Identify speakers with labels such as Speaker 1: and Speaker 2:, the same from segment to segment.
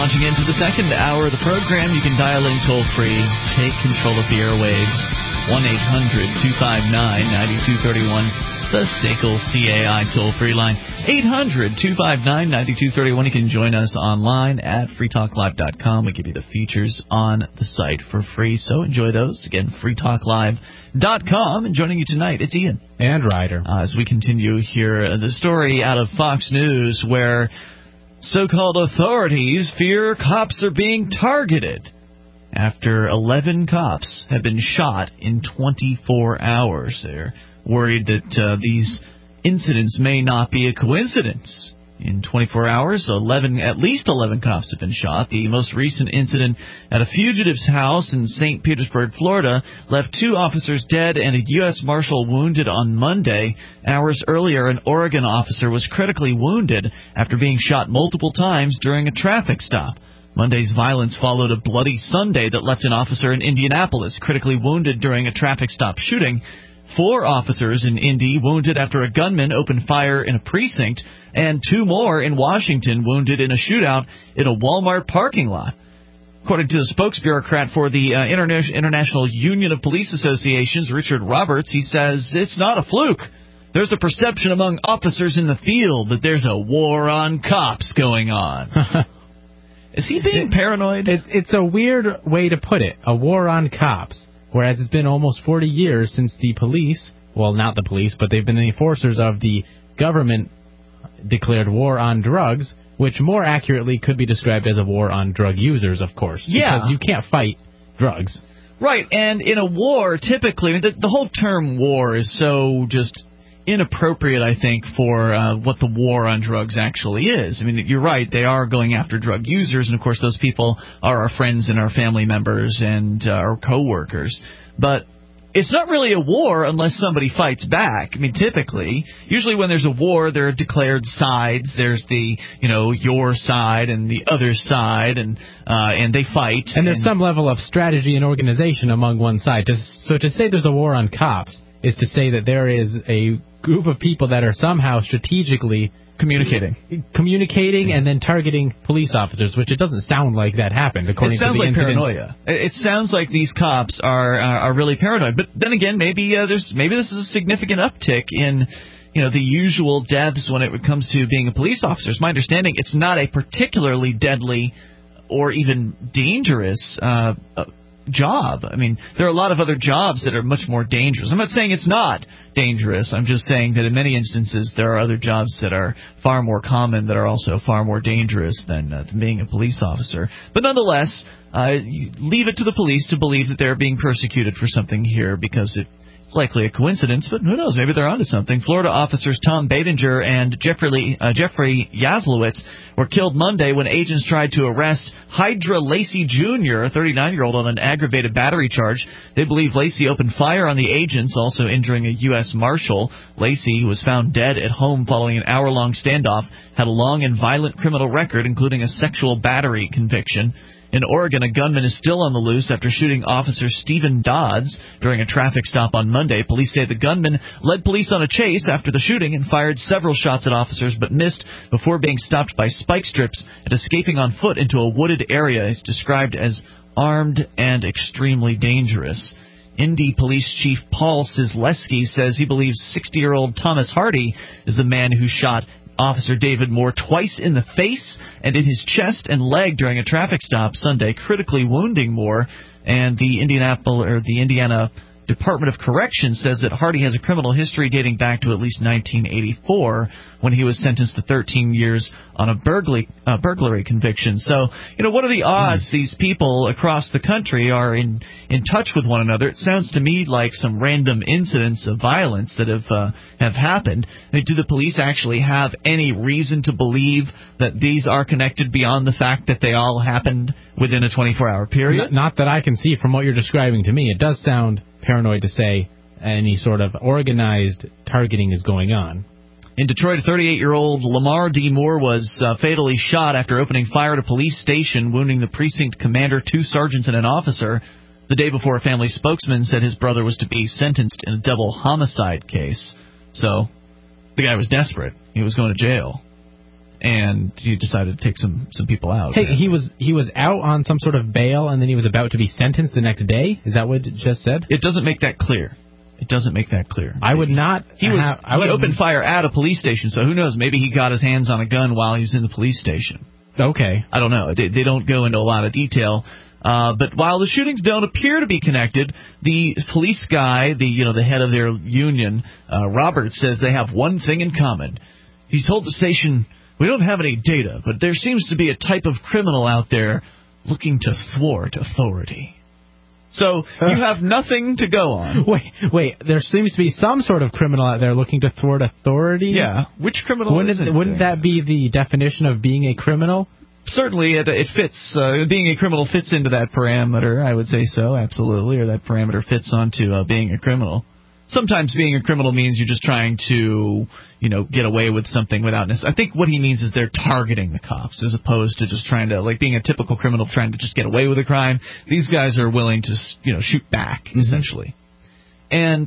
Speaker 1: Launching into the second hour of the program, you can dial in toll-free, take control of the airwaves, 1-800-259-9231, the SACL CAI toll-free line, 800-259-9231. You can join us online at freetalklive.com. We give you the features on the site for free, so enjoy those. Again, freetalklive.com. And joining you tonight, it's Ian.
Speaker 2: And Ryder.
Speaker 1: As we continue here, the story out of Fox News where so-called authorities fear cops are being targeted after 11 cops have been shot in 24 hours. They're worried that these incidents may not be a coincidence. In 24 hours, at least 11 cops have been shot. The most recent incident at a fugitive's house in St. Petersburg, Florida, left 2 officers dead and a U.S. Marshal wounded on Monday. Hours earlier, an Oregon officer was critically wounded after being shot multiple times during a traffic stop. Monday's violence followed a bloody Sunday that left an officer in Indianapolis critically wounded during a traffic stop shooting. 4 officers in Indy wounded after a gunman opened fire in a precinct, and 2 more in Washington wounded in a shootout in a Walmart parking lot. According to the spokesbureaucrat for the International Union of Police Associations, Richard Roberts, he says it's not a fluke. There's a perception among officers in the field that there's a war on cops going on. Is he being paranoid?
Speaker 2: It's a weird way to put it, a war on cops. Whereas it's been almost 40 years since the police, well, not the police, but they've been the enforcers of the government declared war on drugs, which more accurately could be described as a war on drug users, of course.
Speaker 1: Yeah.
Speaker 2: Because you can't fight drugs.
Speaker 1: Right, and in a war, typically, the whole term war is so just inappropriate, I think, for what the war on drugs actually is. I mean, you're right, they are going after drug users, and of course those people are our friends and our family members and our co-workers. But it's not really a war unless somebody fights back. I mean, typically, usually when there's a war, there are declared sides. There's the, your side and the other side, and they fight.
Speaker 2: And there's some level of strategy and organization among one side. So to say there's a war on cops is to say that there is a group of people that are somehow strategically communicating and then targeting police officers, which it doesn't sound like that happened, according to the incidents.
Speaker 1: It sounds like paranoia. It sounds like these cops are really paranoid. But then again, maybe this is a significant uptick in the usual deaths when it comes to being a police officer. It's my understanding it's not a particularly deadly or even dangerous job. I mean, there are a lot of other jobs that are much more dangerous. I'm not saying it's not dangerous. I'm just saying that in many instances there are other jobs that are far more common that are also far more dangerous than being a police officer. But nonetheless, leave it to the police to believe that they're being persecuted for something here because it's likely a coincidence, but who knows? Maybe they're onto something. Florida officers Tom Badinger and Jeffrey Yaslowitz were killed Monday when agents tried to arrest Hydra Lacey Jr., a 39-year-old, on an aggravated battery charge. They believe Lacey opened fire on the agents, also injuring a U.S. Marshal. Lacey, who was found dead at home following an hour-long standoff, had a long and violent criminal record, including a sexual battery conviction. In Oregon, a gunman is still on the loose after shooting Officer Stephen Dodds during a traffic stop on Monday. Police say the gunman led police on a chase after the shooting and fired several shots at officers but missed before being stopped by spike strips and escaping on foot into a wooded area. He's described as armed and extremely dangerous. Indy Police Chief Paul Cisleski says he believes 60-year-old Thomas Hardy is the man who shot Officer David Moore twice in the face and in his chest and leg during a traffic stop Sunday, critically wounding Moore. And the Indiana Department of Corrections says that Hardy has a criminal history dating back to at least 1984 when he was sentenced to 13 years on a burglary conviction. So, what are the odds these people across the country are in touch with one another? It sounds to me like some random incidents of violence that have happened. I mean, do the police actually have any reason to believe that these are connected beyond the fact that they all happened within a 24-hour period?
Speaker 2: Not that I can see from what you're describing to me. It does sound paranoid to say any sort of organized targeting is going on.
Speaker 1: In Detroit, a 38-year-old Lamar D. Moore was fatally shot after opening fire at a police station, wounding the precinct commander, 2 sergeants, and an officer. The day before, a family spokesman said his brother was to be sentenced in a double homicide case. So the guy was desperate. He was going to jail. and he decided to take some people out.
Speaker 2: Hey, he was out on some sort of bail, and then he was about to be sentenced the next day? Is that what it just said?
Speaker 1: It doesn't make that clear.
Speaker 2: I would not...
Speaker 1: He opened fire at a police station, so who knows? Maybe he got his hands on a gun while he was in the police station.
Speaker 2: Okay.
Speaker 1: I don't know. They don't go into a lot of detail. But while the shootings don't appear to be connected, the police guy, the head of their union, Robert, says they have one thing in common. He told the station, "We don't have any data, but there seems to be a type of criminal out there looking to thwart authority." So you have nothing to go on.
Speaker 2: Wait. There seems to be some sort of criminal out there looking to thwart authority?
Speaker 1: Yeah. Which criminal
Speaker 2: wouldn't that be the definition of being a criminal?
Speaker 1: Certainly, it fits. Being a criminal fits into that parameter, I would say so, absolutely, or that parameter fits onto being a criminal. Sometimes being a criminal means you're just trying to, get away with something without necessarily. I think what he means is they're targeting the cops as opposed to just trying to, like being a typical criminal trying to just get away with a crime. These guys are willing to, shoot back, essentially. And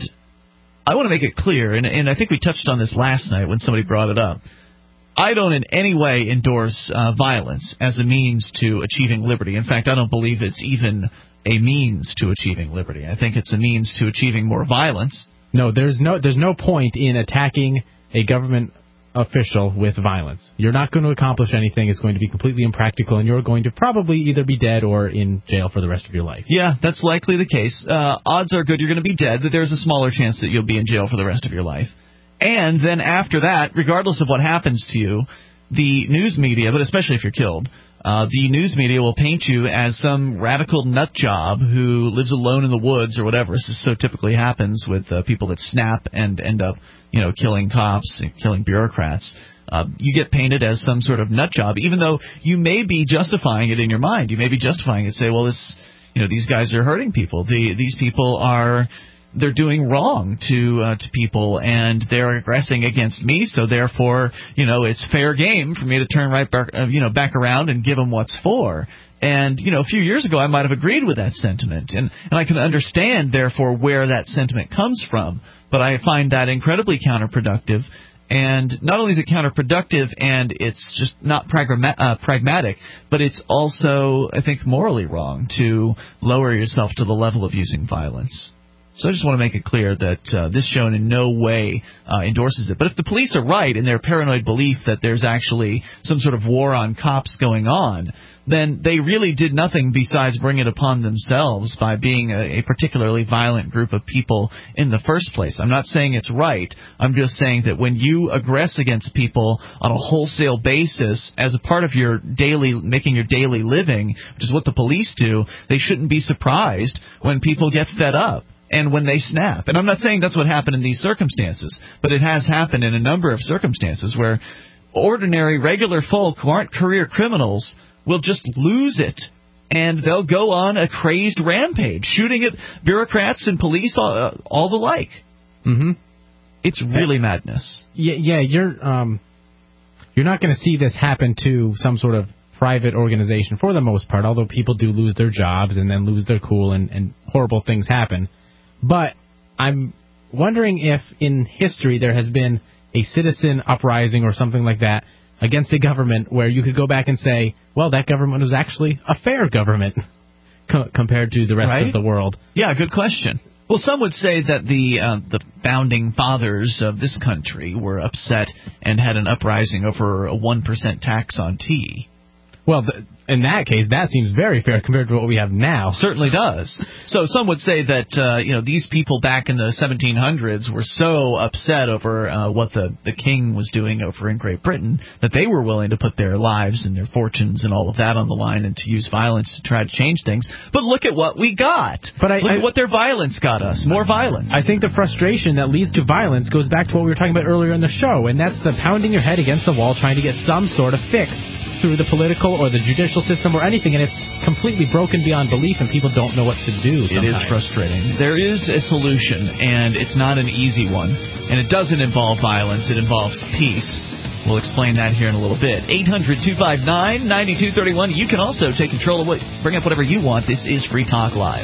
Speaker 1: I want to make it clear, and I think we touched on this last night when somebody brought it up. I don't in any way endorse violence as a means to achieving liberty. In fact, I don't believe it's even a means to achieving liberty. I think it's a means to achieving more violence.
Speaker 2: No, there's no point in attacking a government official with violence. You're not going to accomplish anything. It's going to be completely impractical, and you're going to probably either be dead or in jail for the rest of your life.
Speaker 1: Yeah, that's likely the case. Odds are good you're going to be dead, but there's a smaller chance that you'll be in jail for the rest of your life. And then after that, regardless of what happens to you, the news media, but especially if you're killed, the news media will paint you as some radical nut job who lives alone in the woods or whatever. This so typically happens with people that snap and end up, killing cops and killing bureaucrats. You get painted as some sort of nut job, even though you may be justifying it in your mind. You may be justifying it, say, well, these guys are hurting people. These people they're doing wrong to people, and they're aggressing against me. So therefore, it's fair game for me to turn right back around and give them what's for. And a few years ago, I might have agreed with that sentiment, and I can understand therefore where that sentiment comes from. But I find that incredibly counterproductive. And not only is it counterproductive and it's just not pragmatic, but it's also, I think, morally wrong to lower yourself to the level of using violence. So I just want to make it clear that this show in no way endorses it. But if the police are right in their paranoid belief that there's actually some sort of war on cops going on, then they really did nothing besides bring it upon themselves by being a particularly violent group of people in the first place. I'm not saying it's right. I'm just saying that when you aggress against people on a wholesale basis as a part of making your daily living, which is what the police do, they shouldn't be surprised when people get fed up and when they snap. And I'm not saying that's what happened in these circumstances, but it has happened in a number of circumstances where ordinary, regular folk who aren't career criminals will just lose it, and they'll go on a crazed rampage, shooting at bureaucrats and police, all the like.
Speaker 2: Mm-hmm.
Speaker 1: It's really madness.
Speaker 2: Yeah, you're not going to see this happen to some sort of private organization for the most part, although people do lose their jobs and then lose their cool and horrible things happen. But I'm wondering if in history there has been a citizen uprising or something like that against a government where you could go back and say, well, that government was actually a fair government compared to the rest of the world.
Speaker 1: Yeah, good question. Well, some would say that the founding fathers of this country were upset and had an uprising over a 1% tax on tea.
Speaker 2: Well, in that case, that seems very fair compared to what we have now.
Speaker 1: Certainly does. So some would say that these people back in the 1700s were so upset over what the king was doing over in Great Britain that they were willing to put their lives and their fortunes and all of that on the line and to use violence to try to change things. But look at what we got. Look at what their violence got us. More violence.
Speaker 2: I think the frustration that leads to violence goes back to what we were talking about earlier in the show, and that's the pounding your head against the wall trying to get some sort of fix through the political or the judicial system or anything, and it's completely broken beyond belief, and people don't know what to do sometimes.
Speaker 1: It is frustrating. There is a solution, and it's not an easy one, and it doesn't involve violence. It involves peace. We'll explain that here in a little bit. 800-259-9231. You can also take control of bring up whatever you want. This is Free Talk Live.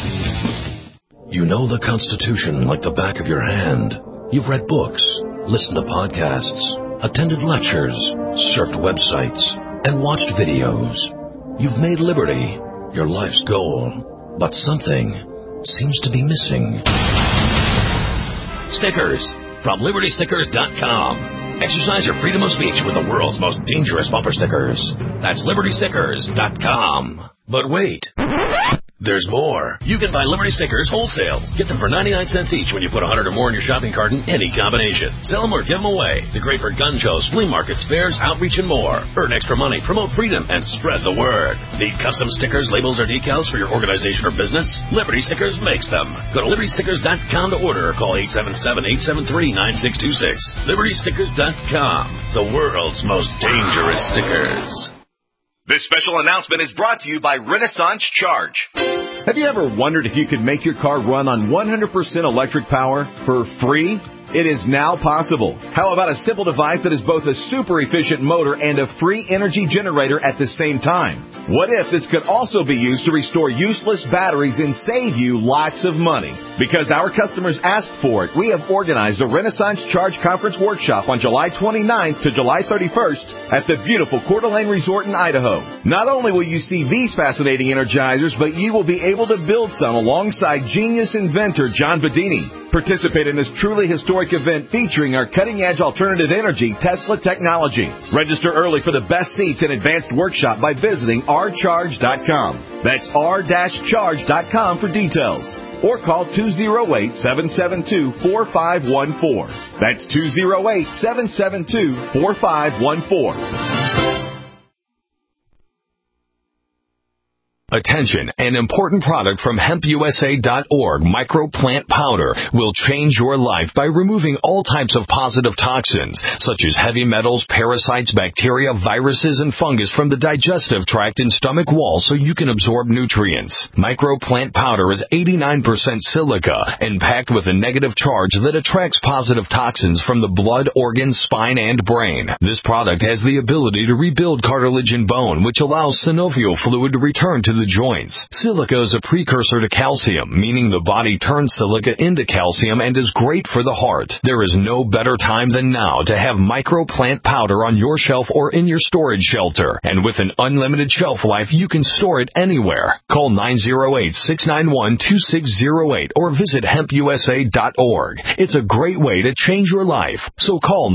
Speaker 3: You know the Constitution like the back of your hand. You've read books, listened to podcasts, attended lectures, surfed websites, and watched videos. You've made liberty your life's goal, but something seems to be missing. Stickers from LibertyStickers.com. Exercise your freedom of speech with the world's most dangerous bumper stickers. That's LibertyStickers.com. But wait. There's more. You can buy Liberty Stickers wholesale. Get them for 99 cents each when you put 100 or more in your shopping cart in any combination. Sell them or give them away. They're great for gun shows, flea markets, fairs, outreach, and more. Earn extra money, promote freedom, and spread the word. Need custom stickers, labels, or decals for your organization or business? Liberty Stickers makes them. Go to LibertyStickers.com to order or call 877-873-9626. LibertyStickers.com. The world's most dangerous stickers.
Speaker 4: This special announcement is brought to you by Renaissance Charge. Have you ever wondered if you could make your car run on 100% electric power for free? It is now possible. How about a simple device that is both a super efficient motor and a free energy generator at the same time? What if this could also be used to restore useless batteries and save you lots of money? Because our customers asked for it, we have organized a Renaissance Charge Conference Workshop on July 29th to July 31st at the beautiful Coeur d'Alene Resort in Idaho. Not only will you see these fascinating energizers, but you will be able to build some alongside genius inventor John Bedini. Participate in this truly historic event featuring our cutting-edge alternative energy Tesla technology. Register early for the best seats and advanced workshop by visiting rcharge.com. That's r-charge.com for details. Or call 208-772-4514. That's 208-772-4514.
Speaker 3: Attention, an important product from HempUSA.org, microplant powder, will change your life by removing all types of positive toxins, such as heavy metals, parasites, bacteria, viruses, and fungus from the digestive tract and stomach wall so you can absorb nutrients. Microplant powder is 89% silica and packed with a negative charge that attracts positive toxins from the blood, organs, spine, and brain. This product has the ability to rebuild cartilage and bone, which allows synovial fluid to return to the joints. Silica is a precursor to calcium, meaning the body turns silica into calcium and is great for the heart. There is no better time than now to have microplant powder on your shelf or in your storage shelter. And with an unlimited shelf life, you can store it anywhere. Call 908-691-2608 or visit HempUSA.org. It's a great way to change your life. So call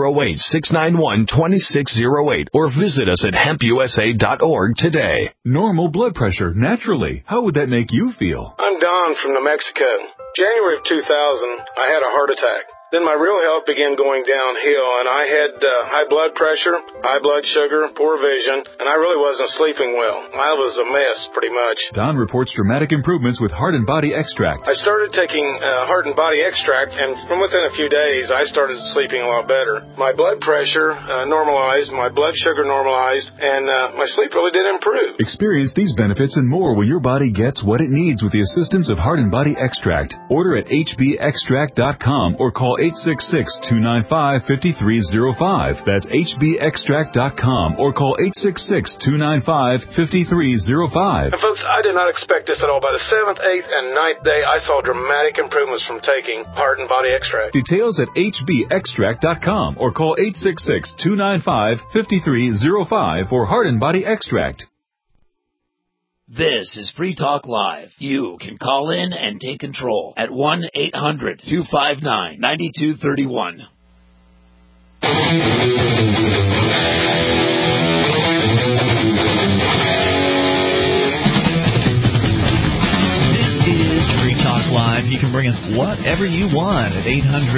Speaker 3: 908-691-2608 or visit us at HempUSA.org today.
Speaker 5: Normal blood pressure, naturally. How would that make you feel?
Speaker 6: I'm Don from New Mexico. January of 2000, I had a heart attack. Then my real health began going downhill, and I had high blood pressure, high blood sugar, poor vision, and I really wasn't sleeping well. I was a mess, pretty much.
Speaker 5: Don reports dramatic improvements with Heart and Body Extract.
Speaker 6: I started taking Heart and Body Extract, and from within a few days, I started sleeping a lot better. My blood pressure normalized, my blood sugar normalized, and my sleep really did improve.
Speaker 5: Experience these benefits and more when your body gets what it needs with the assistance of Heart and Body Extract. Order at hbextract.com or call 866-295-5305. That's hbextract.com or call 866-295-5305.
Speaker 6: And folks, I did not expect this at all. By the 7th, 8th, and 9th day, I saw dramatic improvements from taking Heart and Body Extract.
Speaker 5: Details at hbextract.com or call 866-295-5305 for Heart and Body Extract.
Speaker 7: This is Free Talk Live. You can call in and take control at 1-800-259-9231.
Speaker 1: Live. You can bring us whatever you want at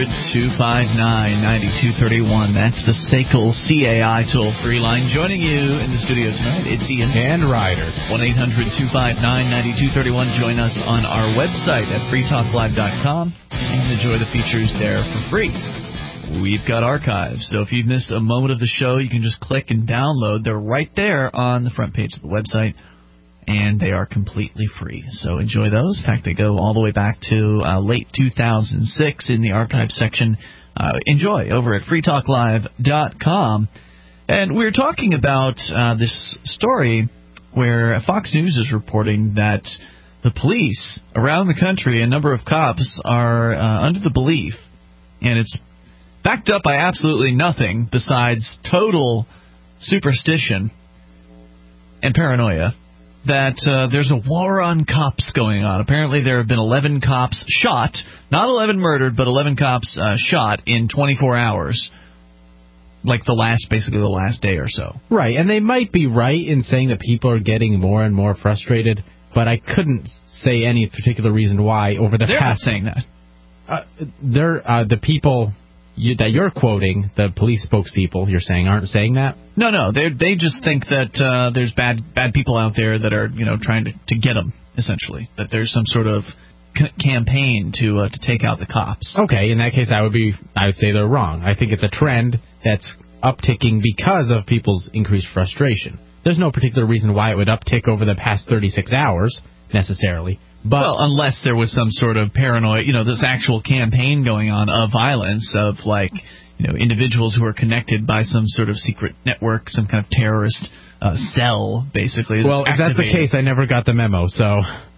Speaker 1: 800-259-9231. That's the SACL CAI toll-free line. Joining you in the studio tonight, it's Ian
Speaker 2: and Ryder.
Speaker 1: 1-800-259-9231. Join us on our website at freetalklive.com and enjoy the features there for free. We've got archives, so if you've missed a moment of the show, you can just click and download. They're right there on the front page of the website. And they are completely free. So enjoy those. In fact, they go all the way back to late 2006 in the archive section. Enjoy over at freetalklive.com. And we're talking about this story where Fox News is reporting that the police around the country, a number of cops, are under the belief, and it's backed up by absolutely nothing besides total superstition and paranoia, that there's a war on cops going on. Apparently there have been 11 cops shot, not 11 murdered, but 11 cops shot in 24 hours, like basically the last day or so.
Speaker 2: Right, and they might be right in saying that people are getting more and more frustrated, but I couldn't say any particular reason why over the
Speaker 1: They're
Speaker 2: past...
Speaker 1: not saying that.
Speaker 2: The people that you're quoting, the police spokespeople, you're saying, aren't saying that?
Speaker 1: No, they just think that there's bad people out there that are trying to get them, essentially. That there's some sort of campaign to take out the cops.
Speaker 2: Okay, in that case, I would say they're wrong. I think it's a trend that's upticking because of people's increased frustration. There's no particular reason why it would uptick over the past 36 hours, necessarily. But,
Speaker 1: well, unless there was some sort of paranoia, this actual campaign going on of violence, of individuals who are connected by some sort of secret network, some kind of terrorist cell, basically.
Speaker 2: Well, if that's the case, I never got the memo, so...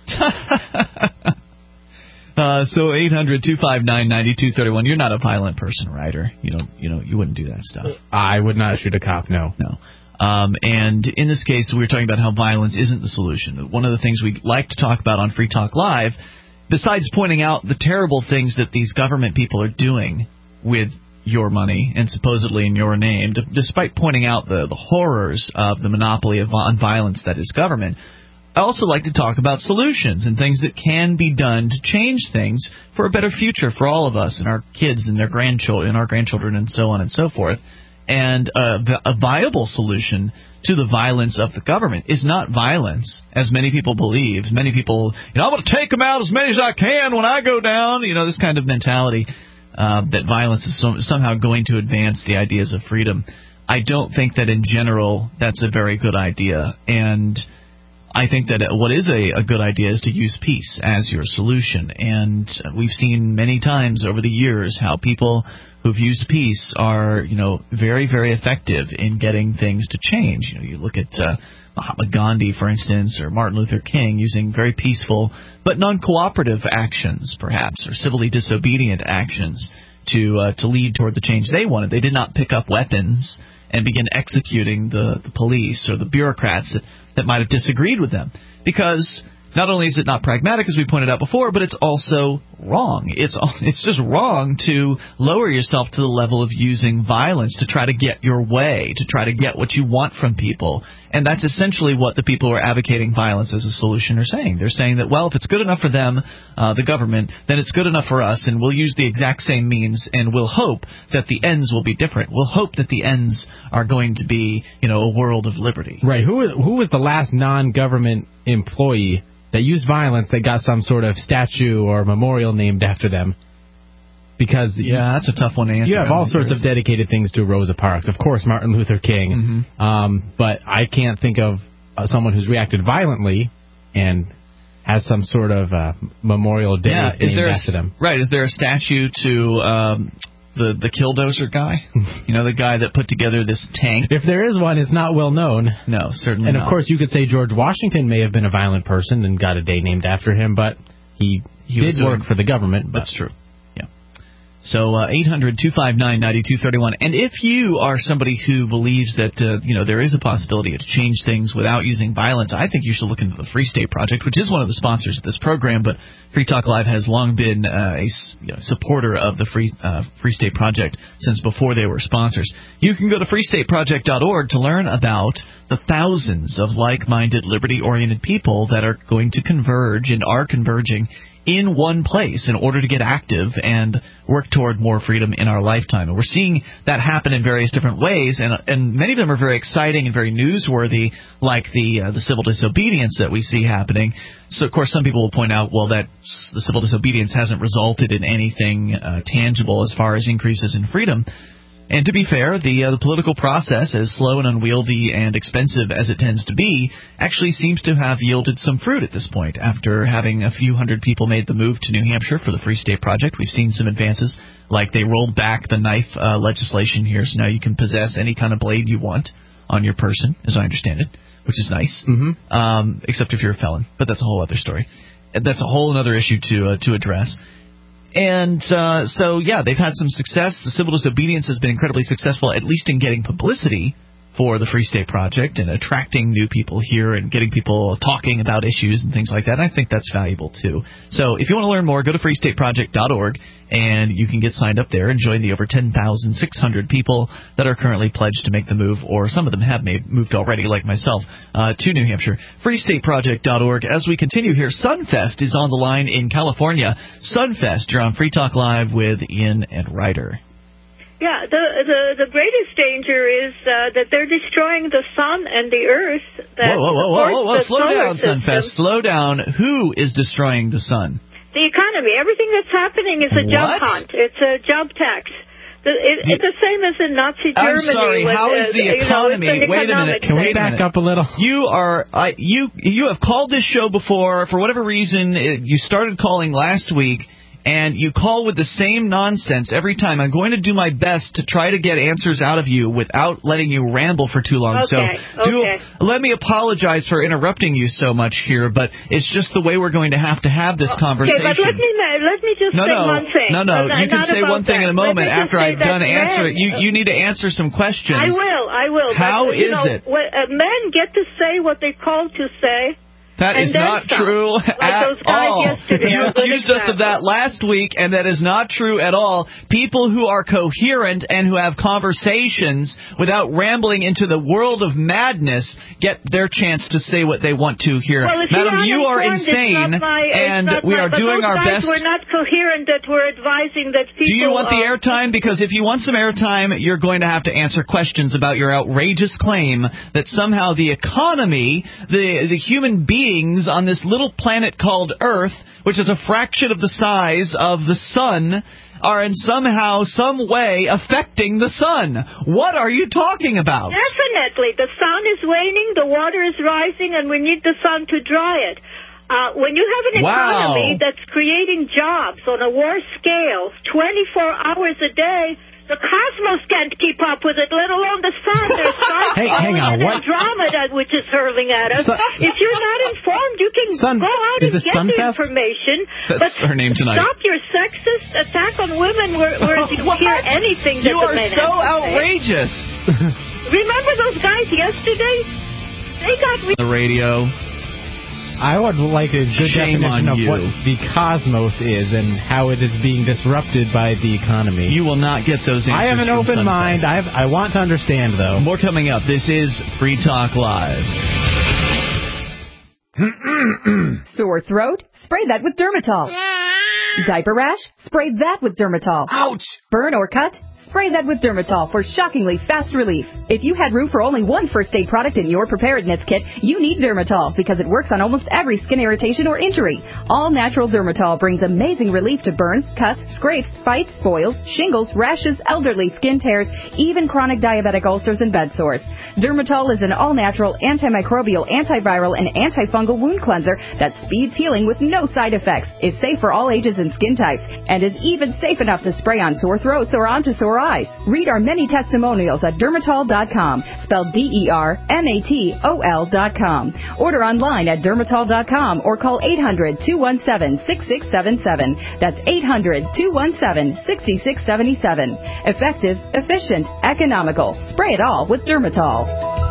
Speaker 1: So 800-259-9231. You're not a violent person, Ryder. You wouldn't do that stuff.
Speaker 2: I would not shoot a cop, no.
Speaker 1: No. And in this case, we were talking about how violence isn't the solution. One of the things we like to talk about on Free Talk Live, besides pointing out the terrible things that these government people are doing with your money and supposedly in your name, despite pointing out the horrors of the monopoly on violence that is government, I also like to talk about solutions and things that can be done to change things for a better future for all of us and our kids and our grandchildren and so on and so forth. And a viable solution to the violence of the government is not violence, as many people believe. Many people, I'm going to take them out as many as I can when I go down. This kind of mentality that violence is somehow going to advance the ideas of freedom. I don't think that in general that's a very good idea. And I think that what is a good idea is to use peace as your solution. And we've seen many times over the years how people who've used peace are, very, very effective in getting things to change. You look at Mahatma Gandhi, for instance, or Martin Luther King using very peaceful but non-cooperative actions, perhaps, or civilly disobedient actions to lead toward the change they wanted. They did not pick up weapons and begin executing the police or the bureaucrats that might have disagreed with them. Because not only is it not pragmatic, as we pointed out before, but it's also wrong. It's just wrong to lower yourself to the level of using violence to try to get your way, to try to get what you want from people. And that's essentially what the people who are advocating violence as a solution are saying. They're saying that, well, if it's good enough for them, the government, then it's good enough for us, and we'll use the exact same means, and we'll hope that the ends will be different. We'll hope that the ends are going to be, a world of liberty.
Speaker 2: Right. Who was the last non-government employee that used violence that got some sort of statue or memorial named after them? Because
Speaker 1: that's a tough one to answer.
Speaker 2: You have all sorts of dedicated things to Rosa Parks. Of course, Martin Luther King.
Speaker 1: Mm-hmm.
Speaker 2: But I can't think of someone who's reacted violently and has some sort of memorial day named after them.
Speaker 1: Right. Is there a statue to the Killdozer guy? The guy that put together this tank?
Speaker 2: If there is one, it's not well known.
Speaker 1: No, certainly not.
Speaker 2: And of course, you could say George Washington may have been a violent person and got a day named after him, but he did work for the government.
Speaker 1: That's true. Yeah. So 800-259-9231. And if you are somebody who believes that there is a possibility to change things without using violence, I think you should look into the Free State Project, which is one of the sponsors of this program. But Free Talk Live has long been a supporter of the Free State Project since before they were sponsors. You can go to freestateproject.org to learn about the thousands of like-minded, liberty-oriented people that are going to converge and are converging in one place in order to get active and work toward more freedom in our lifetime. And we're seeing that happen in various different ways, and many of them are very exciting and very newsworthy, like the civil disobedience that we see happening. So, of course, some people will point out, well, that the civil disobedience hasn't resulted in anything tangible as far as increases in freedom. And to be fair, the political process, as slow and unwieldy and expensive as it tends to be, actually seems to have yielded some fruit at this point. After having a few hundred people made the move to New Hampshire for the Free State Project, we've seen some advances, like they rolled back the knife legislation here, so now you can possess any kind of blade you want on your person, as I understand it, which is nice, except if you're a felon. But that's a whole other story. That's a whole other issue to address. And so, yeah, they've had some success. The civil disobedience has been incredibly successful, at least in getting publicity for the Free State Project and attracting new people here and getting people talking about issues and things like that. And I think that's valuable, too. So if you want to learn more, go to freestateproject.org, and you can get signed up there and join the over 10,600 people that are currently pledged to make the move, or some of them have moved already, like myself, to New Hampshire. freestateproject.org. As we continue here, Sunfest is on the line in California. Sunfest, you're on Free Talk Live with Ian and Ryder.
Speaker 8: Yeah, the greatest danger is that they're destroying the sun and the earth.
Speaker 1: Whoa. Slow down, Sunfest. Slow down. Who is destroying the sun?
Speaker 8: The economy. Everything that's happening is a job hunt. It's a job tax. It's the same as in Nazi Germany.
Speaker 1: I'm sorry, how is the economy? Wait a minute.
Speaker 2: Can we back up a little?
Speaker 1: You have called this show before. For whatever reason, you started calling last week. And you call with the same nonsense every time. I'm going to do my best to try to get answers out of you without letting you ramble for too long. Let me apologize for interrupting you so much here, but it's just the way we're going to have this conversation.
Speaker 8: Okay, but let me just say one thing.
Speaker 1: No, you can say one thing in a moment after I've done answering. You need to answer some questions.
Speaker 8: I will.
Speaker 1: How is it?
Speaker 8: Men get to say what they call to say.
Speaker 1: That is not true at all. You accused us of that last week, and that is not true at all. People who are coherent and who have conversations without rambling into the world of madness get their chance to say what they want to here.
Speaker 8: Well,
Speaker 1: Madam, you are insane, and we are doing our best.
Speaker 8: We're not coherent that we're advising that people...
Speaker 1: Do you want the airtime? Because if you want some airtime, you're going to have to answer questions about your outrageous claim that somehow the economy, the human being, on this little planet called Earth, which is a fraction of the size of the sun, are in somehow, some way affecting the sun. What are you talking about?
Speaker 8: Definitely. The sun is waning, the water is rising, and we need the sun to dry it. When you have an economy that's creating jobs on a war scale, 24 hours a day, the cosmos can't keep up with it, let alone the sun. There's
Speaker 2: hang on, what
Speaker 8: drama which is hurling at us. If you're not informed, you can go out and get the information.
Speaker 1: That's her name tonight.
Speaker 8: Stop your sexist attack on women where you hear anything that
Speaker 1: you are so outrageous.
Speaker 8: Remember those guys yesterday? They got
Speaker 1: the radio.
Speaker 2: I would like a good definition of what the cosmos is and how it is being disrupted by the economy.
Speaker 1: You will not get those answers.
Speaker 2: I have an open mind. I want to understand, though.
Speaker 1: More coming up. This is Free Talk Live.
Speaker 9: Sore throat? Spray that with Dermatol. Diaper rash? Spray that with Dermatol.
Speaker 1: Ouch!
Speaker 9: Burn or cut? Spray that with Dermatol for shockingly fast relief. If you had room for only one first aid product in your preparedness kit, you need Dermatol because it works on almost every skin irritation or injury. All-natural Dermatol brings amazing relief to burns, cuts, scrapes, bites, boils, shingles, rashes, elderly skin tears, even chronic diabetic ulcers and bed sores. Dermatol is an all-natural, antimicrobial, antiviral, and antifungal wound cleanser that speeds healing with no side effects, is safe for all ages and skin types, and is even safe enough to spray on sore throats or onto sore eyes. Read our many testimonials at Dermatol.com, spelled DERMATOL.com. Order online at Dermatol.com or call 800-217-6677. That's 800-217-6677. Effective, efficient, economical. Spray it all with Dermatol.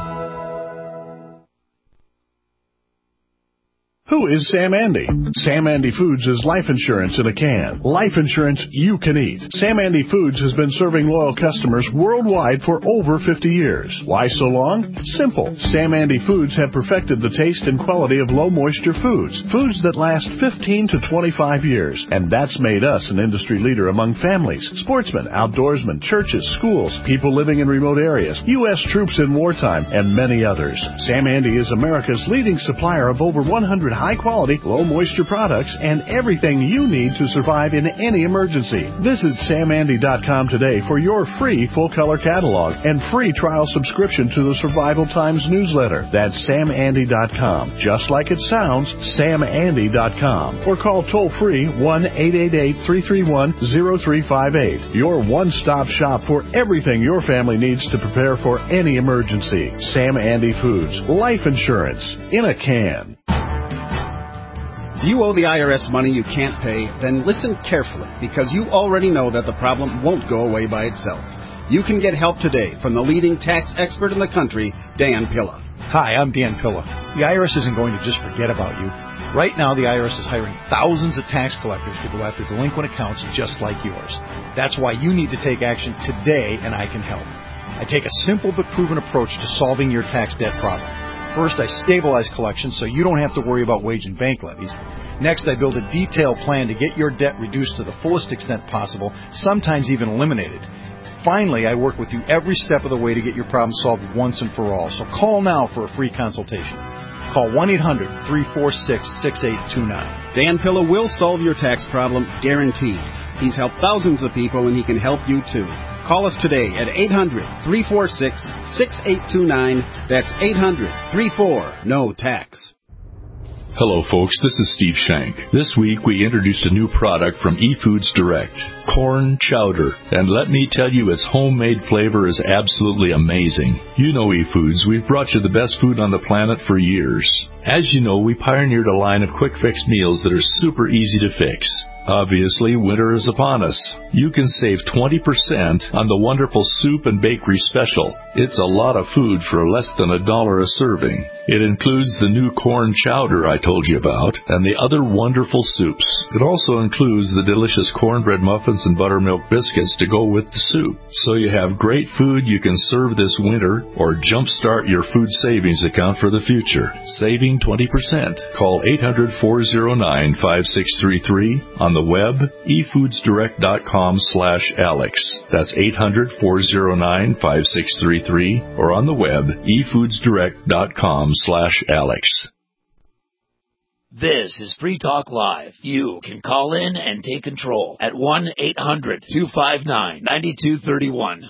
Speaker 10: Who is Sam Andy? Sam Andy Foods is life insurance in a can. Life insurance you can eat. Sam Andy Foods has been serving loyal customers worldwide for over 50 years. Why so long? Simple. Sam Andy Foods have perfected the taste and quality of low-moisture foods. Foods that last 15 to 25 years. And that's made us an industry leader among families, sportsmen, outdoorsmen, churches, schools, people living in remote areas, U.S. troops in wartime, and many others. Sam Andy is America's leading supplier of over 100 high-quality, low-moisture products and everything you need to survive in any emergency. Visit SamAndy.com today for your free full-color catalog and free trial subscription to the Survival Times newsletter. That's SamAndy.com. Just like it sounds, SamAndy.com. Or call toll-free 1-888-331-0358. Your one-stop shop for everything your family needs to prepare for any emergency. Sam Andy Foods. Life insurance in a can.
Speaker 11: Do you owe the IRS money you can't pay? Then listen carefully, because you already know that the problem won't go away by itself. You can get help today from the leading tax expert in the country, Dan Pilla.
Speaker 12: Hi, I'm Dan Pilla. The IRS isn't going to just forget about you. Right now, the IRS is hiring thousands of tax collectors to go after delinquent accounts just like yours. That's why you need to take action today, and I can help. I take a simple but proven approach to solving your tax debt problem. First, I stabilize collections so you don't have to worry about wage and bank levies. Next, I build a detailed plan to get your debt reduced to the fullest extent possible, sometimes even eliminated. Finally, I work with you every step of the way to get your problem solved once and for all. So call now for a free consultation. Call 1-800-346-6829.
Speaker 11: Dan Pilla will solve your tax problem, guaranteed. He's helped thousands of people, and he can help you too. Call us today at 800-346-6829. That's 800-34-NO-TAX.
Speaker 13: Hello, folks. This is Steve Shank. This week, we introduced a new product from eFoods Direct, corn chowder. And let me tell you, its homemade flavor is absolutely amazing. You know eFoods. We've brought you the best food on the planet for years. As you know, we pioneered a line of quick-fix meals that are super easy to fix. Obviously, winter is upon us. You can save 20% on the wonderful soup and bakery special. It's a lot of food for less than $1 a serving. It includes the new corn chowder I told you about and the other wonderful soups. It also includes the delicious cornbread muffins and buttermilk biscuits to go with the soup. So you have great food you can serve this winter or jumpstart your food savings account for the future. Saving 20%. Call 800-409-5633 on the web, efoodsdirect.com/Alex. That's 800-409-5633 or on the web, efoodsdirect.com/Alex.
Speaker 7: This is Free Talk Live. You can call in and take control at 1-800-259-9231.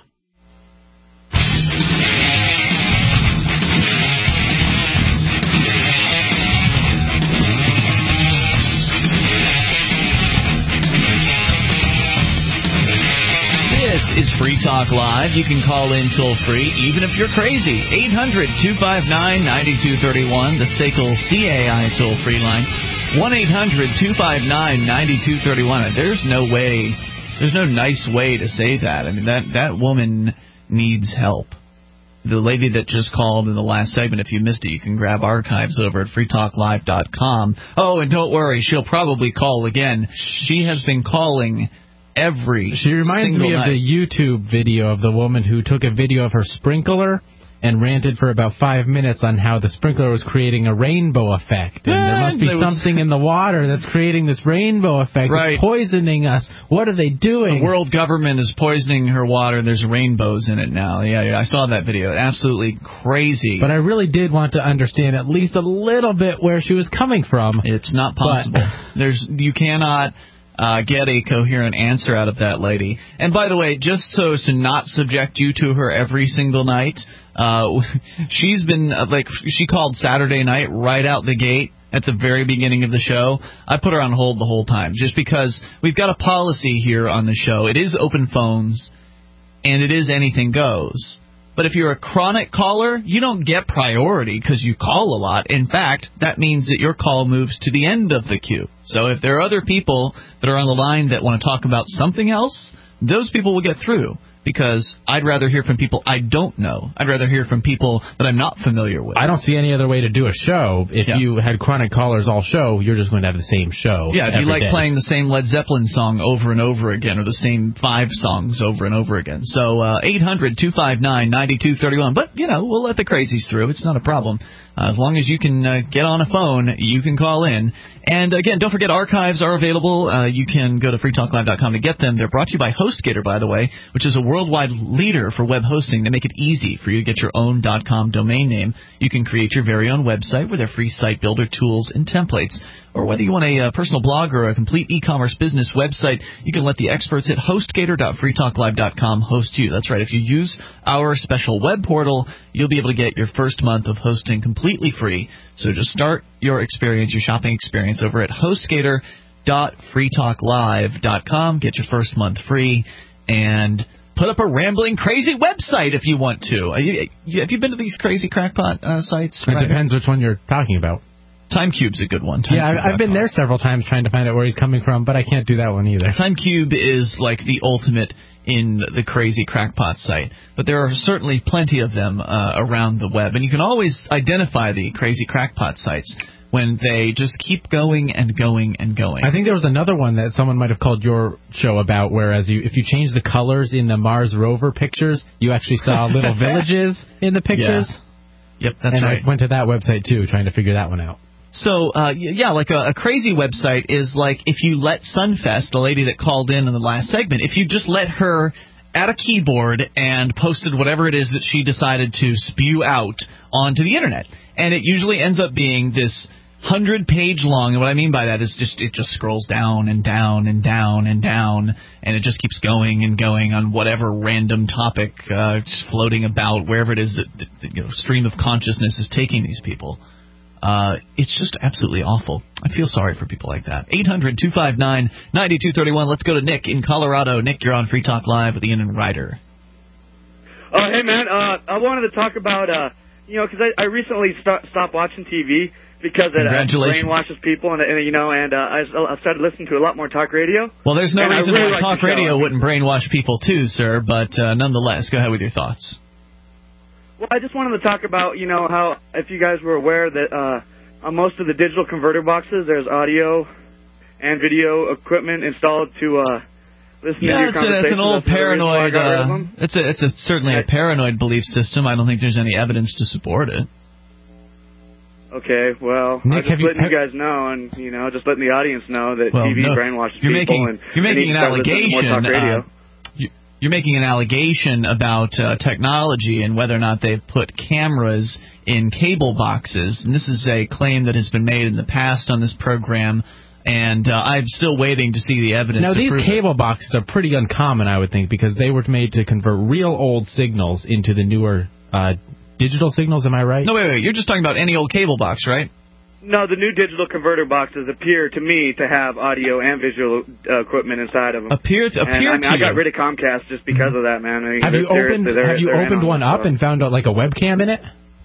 Speaker 1: This is Free Talk Live. You can call in toll-free, even if you're crazy. 800-259-9231, the SACL CAI toll-free line. 1-800-259-9231. There's no nice way to say that. I mean, that woman needs help. The lady that just called in the last segment, if you missed it, you can grab archives over at freetalklive.com. Oh, and don't worry, she'll probably call again. She has been calling
Speaker 2: She reminds me of the YouTube video of the woman who took a video of her sprinkler and ranted for about 5 minutes on how the sprinkler was creating a rainbow effect. And there must be something in the water that's creating this rainbow effect. Right. It's poisoning us. What are they doing?
Speaker 1: The world government is poisoning her water. There's rainbows in it now. Yeah, I saw that video. Absolutely crazy.
Speaker 2: But I really did want to understand at least a little bit where she was coming from.
Speaker 1: It's not possible. You cannot get a coherent answer out of that lady. And by the way, just so as to not subject you to her every single night, she's been, she called Saturday night right out the gate at the very beginning of the show. I put her on hold the whole time, just because we've got a policy here on the show. It is open phones, and it is anything goes. But if you're a chronic caller, you don't get priority because you call a lot. In fact, that means that your call moves to the end of the queue. So if there are other people that are on the line that want to talk about something else, those people will get through. Because I'd rather hear from people I don't know. I'd rather hear from people that I'm not familiar with.
Speaker 2: I don't see any other way to do a show. If you had chronic callers all show, you're just going to have the same show.
Speaker 1: Yeah, if you like playing the same Led Zeppelin song over and over again, or the same 5 songs over and over again. So 800-259-9231. But, we'll let the crazies through. It's not a problem. As long as you can get on a phone, you can call in. And, again, don't forget archives are available. You can go to freetalklive.com to get them. They're brought to you by HostGator, by the way, which is a worldwide leader for web hosting. They make it easy for you to get your own .com domain name. You can create your very own website with their free site builder tools and templates. Or whether you want a personal blog or a complete e-commerce business website, you can let the experts at HostGator.freetalklive.com host you. That's right. If you use our special web portal, you'll be able to get your first month of hosting completely free. So just start your experience, your shopping experience, over at HostGator.freetalklive.com. Get your first month free and put up a rambling, crazy website if you want to. Have you been to these crazy crackpot sites?
Speaker 2: It depends which one you're talking about.
Speaker 1: TimeCube's a good one.
Speaker 2: I've been there several times trying to find out where he's coming from, but I can't do that one either.
Speaker 1: TimeCube is like the ultimate in the crazy crackpot site, but there are certainly plenty of them around the web, and you can always identify the crazy crackpot sites when they just keep going and going and going.
Speaker 2: I think there was another one that someone might have called your show about, whereas if you change the colors in the Mars rover pictures, you actually saw little villages in the pictures.
Speaker 1: Yep, that's right.
Speaker 2: I went to that website, too, trying to figure that one out.
Speaker 1: So, like a crazy website is like if you let Sunfest, the lady that called in the last segment, if you just let her at a keyboard and posted whatever it is that she decided to spew out onto the Internet. And it usually ends up being this 100-page long, and what I mean by that is it just scrolls down and down and down and down, and it just keeps going and going on whatever random topic just floating about wherever it is that the stream of consciousness is taking these people. It's just absolutely awful. I feel sorry for people like that. 800-259-9231. Let's go to Nick in Colorado. Nick, you're on Free Talk Live with Ian and Ryder.
Speaker 14: Hey, man. I wanted to talk about, because I recently stopped watching TV because it brainwashes people, and I started listening to a lot more talk radio.
Speaker 1: Well, there's no reason why talk radio wouldn't brainwash people too, sir, but nonetheless, go ahead with your thoughts.
Speaker 14: Well, I just wanted to talk about, how, if you guys were aware that on most of the digital converter boxes, there's audio and video equipment installed to listen to your conversations.
Speaker 1: It's an old paranoid, it's certainly a paranoid belief system. I don't think there's any evidence to support it.
Speaker 14: Okay, well,
Speaker 2: Nick,
Speaker 14: I'm just letting you guys know, and, just letting the audience know that TV brainwashes people.
Speaker 1: You're making an allegation. You're making an allegation about technology and whether or not they've put cameras in cable boxes. And this is a claim that has been made in the past on this program, and I'm still waiting to see the evidence.
Speaker 2: Now, these cable boxes are pretty uncommon, I would think, because they were made to convert real old signals into the newer digital signals. Am I right?
Speaker 1: No, wait. You're just talking about any old cable box, right?
Speaker 14: No, the new digital converter boxes appear to me to have audio and visual equipment inside of them. I got rid of Comcast just because of that, man.
Speaker 2: Have you opened one up and found out like a webcam in it?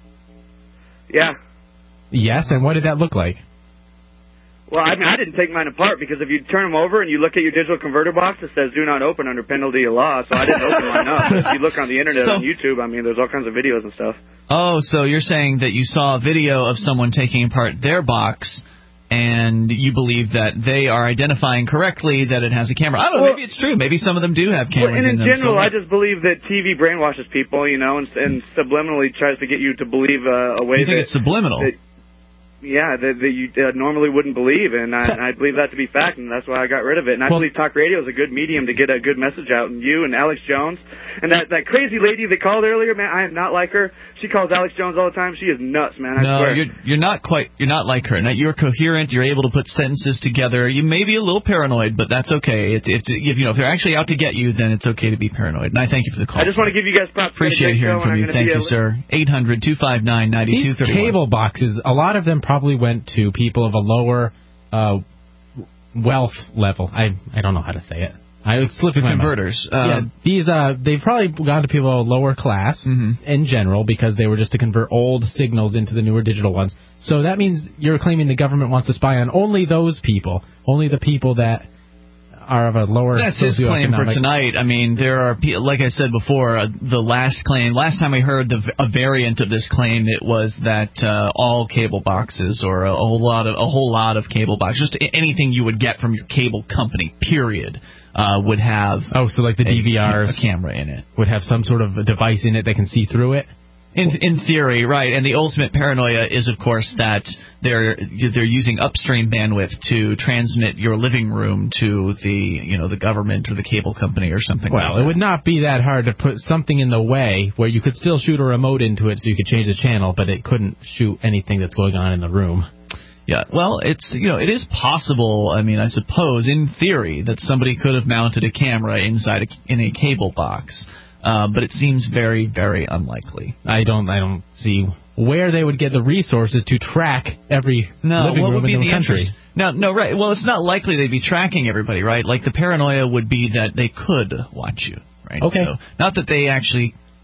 Speaker 14: Yeah.
Speaker 2: Yes, and what did that look like?
Speaker 14: Well, I didn't take mine apart because if you turn them over and you look at your digital converter box, it says do not open under penalty of law, so I didn't open mine up. But if you look on the internet, on YouTube, there's all kinds of videos and stuff.
Speaker 1: Oh, so you're saying that you saw a video of someone taking apart their box, and you believe that they are identifying correctly that it has a camera. I don't know, maybe it's true. Maybe some of them do have cameras in them.
Speaker 14: In general, I just believe that TV brainwashes people, and subliminally tries to get you to believe a way
Speaker 1: you think it's subliminal?
Speaker 14: that you normally wouldn't believe, and I believe that to be fact, and that's why I got rid of it. And I believe talk radio is a good medium to get a good message out. And you and Alex Jones, and that crazy lady that called earlier, man, I am not like her. She calls Alex Jones all the time. She is nuts, man. I swear.
Speaker 1: You're not like her. Now, you're coherent. You're able to put sentences together. You may be a little paranoid, but that's okay. If they're actually out to get you, then it's okay to be paranoid. And I thank you for the call.
Speaker 14: I just want to give you guys props.
Speaker 1: Appreciate hearing from you. Thank you, sir. 800-259-9231.
Speaker 2: These cable boxes, a lot of them probably went to people of a lower wealth level. I don't know how to say it. It's slipping my
Speaker 1: converters.
Speaker 2: They've probably gone to people of a lower class in general because they were just to convert old signals into the newer digital ones. So that means you're claiming the government wants to spy on only those people, only the people that are of a lower.
Speaker 1: That's his claim for tonight. There are, like I said before, the last time I heard a variant of this claim, it was that all cable boxes or a whole lot of cable boxes, just anything you would get from your cable company, period, would have
Speaker 2: so like the DVRs,
Speaker 1: a camera in it,
Speaker 2: would have some sort of a device in it that can see through it.
Speaker 1: In theory, right. And the ultimate paranoia is, of course, that they're using upstream bandwidth to transmit your living room to the government or the cable company or something.
Speaker 2: Well, it would not be that hard to put something in the way where you could still shoot a remote into it so you could change the channel, but it couldn't shoot anything that's going on in the room.
Speaker 1: Yeah, well, it is possible, I suppose, in theory, that somebody could have mounted a camera in a cable box. But it seems very, very unlikely.
Speaker 2: I don't see where they would get the resources to track every living room in the country.
Speaker 1: No, right. Well, it's not likely they'd be tracking everybody, right? Like, the paranoia would be that they could watch you, right?
Speaker 2: Okay.
Speaker 1: So, not that they actually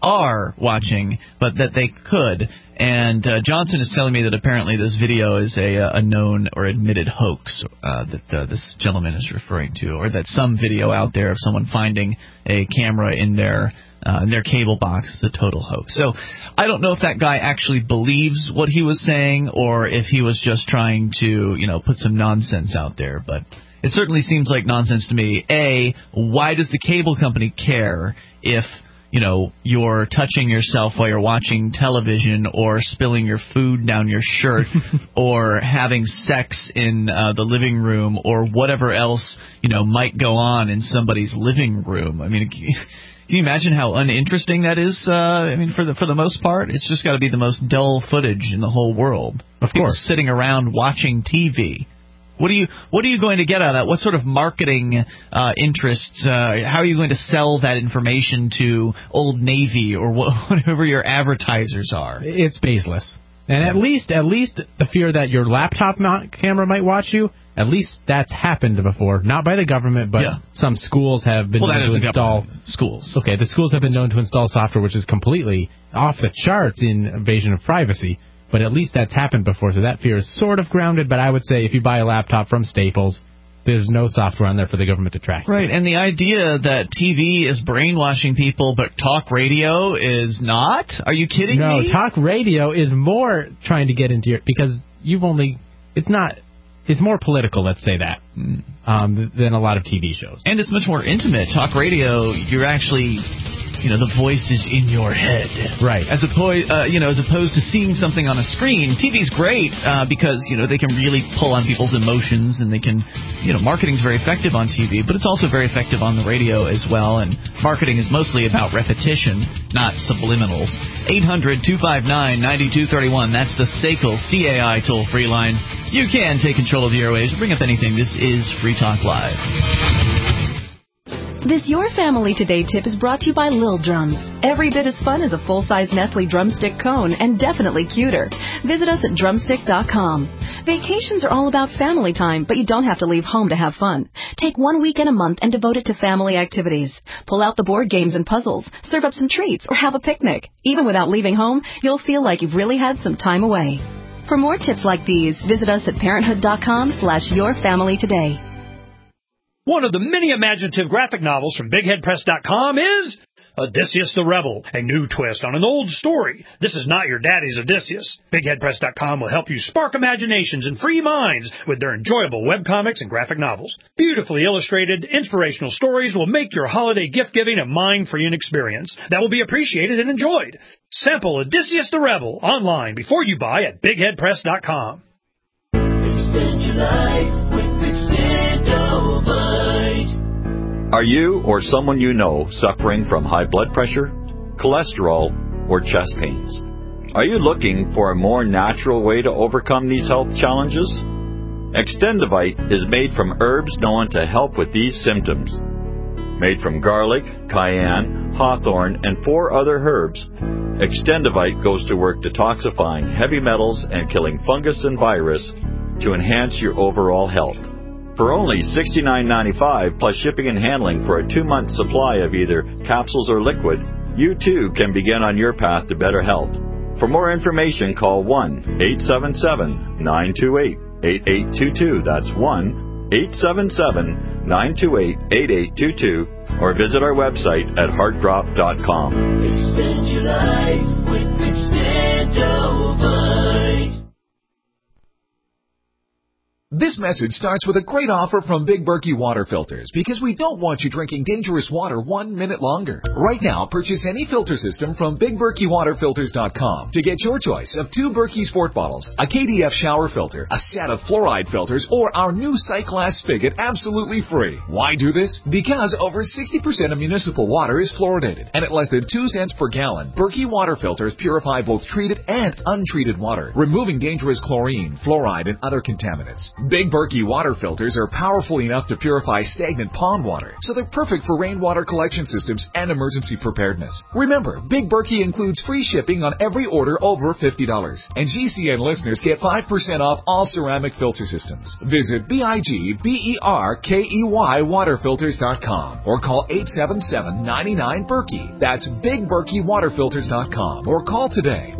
Speaker 1: are watching, but that they could. And Johnson is telling me that apparently this video is a known or admitted hoax that this gentleman is referring to, or that some video out there of someone finding a camera in their cable box is a total hoax. So I don't know if that guy actually believes what he was saying or if he was just trying to, put some nonsense out there. But it certainly seems like nonsense to me. A, why does the cable company care if you're touching yourself while you're watching television or spilling your food down your shirt or having sex in the living room or whatever else, might go on in somebody's living room? I mean, can you imagine how uninteresting that is? For the most part, it's just got to be the most dull footage in the whole world.
Speaker 2: Of course.
Speaker 1: People sitting around watching TV. What are you going to get out of that? What sort of marketing interests? How are you going to sell that information to Old Navy or whatever your advertisers are?
Speaker 2: It's baseless. And at least the fear that your laptop camera might watch you, at least that's happened before. Not by the government, but some schools have been known to install
Speaker 1: schools.
Speaker 2: Okay, the schools have been known to install software which is completely off the charts in invasion of privacy. But at least that's happened before, so that fear is sort of grounded. But I would say if you buy a laptop from Staples, there's no software on there for the government to track.
Speaker 1: Right, and the idea that TV is brainwashing people, but talk radio is not? Are you kidding me?
Speaker 2: No, talk radio is more trying to get into your... Because it's more political, let's say that, than a lot of TV shows.
Speaker 1: And it's much more intimate. Talk radio, you're actually... the voice is in your head.
Speaker 2: Right.
Speaker 1: As opposed to seeing something on a screen. TV's great because, they can really pull on people's emotions and they can, marketing's very effective on TV, but it's also very effective on the radio as well. And marketing is mostly about repetition, not subliminals. 800-259-9231. That's the SACL CAI toll-free line. You can take control of the airwaves. Bring up anything. This is Free Talk Live.
Speaker 15: This Your Family Today tip is brought to you by Lil Drums. Every bit as fun as a full-size Nestle drumstick cone, and definitely cuter. Visit us at drumstick.com. Vacations are all about family time, but you don't have to leave home to have fun. Take 1 weekend a month and devote it to family activities. Pull out the board games and puzzles, serve up some treats, or have a picnic. Even without leaving home, you'll feel like you've really had some time away. For more tips like these, visit us at parenthood.com/yourfamilytoday.
Speaker 16: One of the many imaginative graphic novels from BigHeadPress.com is Odysseus the Rebel, a new twist on an old story. This is not your daddy's Odysseus. BigHeadPress.com will help you spark imaginations and free minds with their enjoyable webcomics and graphic novels. Beautifully illustrated, inspirational stories will make your holiday gift-giving a mind-freeing experience that will be appreciated and enjoyed. Sample Odysseus the Rebel online before you buy at BigHeadPress.com.
Speaker 17: Extend your life with Extendovite.
Speaker 18: Are you or someone you know suffering from high blood pressure, cholesterol, or chest pains? Are you looking for a more natural way to overcome these health challenges? Extendovite is made from herbs known to help with these symptoms. Made from garlic, cayenne, hawthorn, and 4 other herbs, Extendovite goes to work detoxifying heavy metals and killing fungus and virus to enhance your overall health. For only $69.95 plus shipping and handling for a 2-month supply of either capsules or liquid, you too can begin on your path to better health. For more information, call 1-877-928-8822. That's 1-877-928-8822. Or visit our website at heartdrop.com.
Speaker 17: Extend your life with Extendovite.
Speaker 19: This message starts with a great offer from Big Berkey Water Filters because we don't want you drinking dangerous water 1 minute longer. Right now, purchase any filter system from BigBerkeyWaterFilters.com to get your choice of 2 Berkey Sport bottles, a KDF shower filter, a set of fluoride filters, or our new Cyclass spigot absolutely free. Why do this? Because over 60% of municipal water is fluoridated, and at less than 2 cents per gallon, Berkey Water Filters purify both treated and untreated water, removing dangerous chlorine, fluoride, and other contaminants. Big Berkey water filters are powerful enough to purify stagnant pond water, so they're perfect for rainwater collection systems and emergency preparedness. Remember, Big Berkey includes free shipping on every order over $50. And GCN listeners get 5% off all ceramic filter systems. Visit BIGBERKEY waterfilters.com or call 877-99-BERKEY. That's BigBerkeyWaterFilters.com or call today